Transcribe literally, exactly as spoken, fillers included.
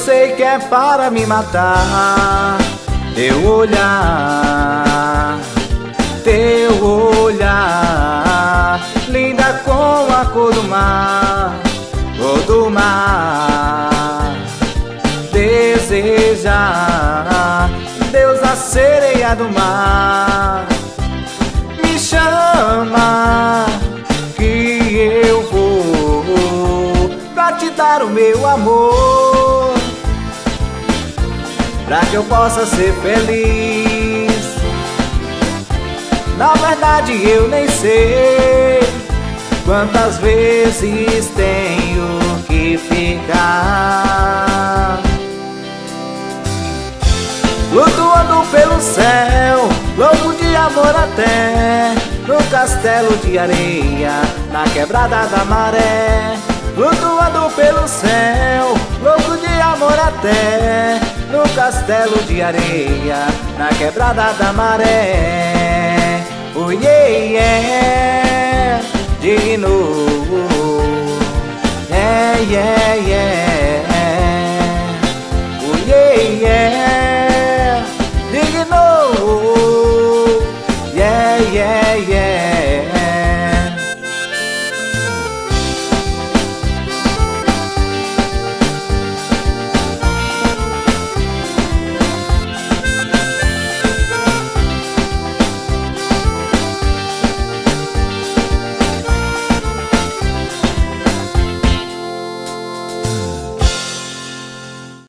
sei que é para me matar. Teu olhar, teu olhar, linda como a cor do mar, cor do mar. Desejar, Deus, a sereia do mar. Me chama que eu vou pra te dar o meu amor, pra que eu possa ser feliz. Na verdade eu nem sei quantas vezes tenho que ficar flutuando pelo céu, louco de amor até no castelo de areia, na quebrada da maré. Flutuando pelo céu, louco de amor até no castelo de areia, na quebrada da maré. Oh, yeah, yeah.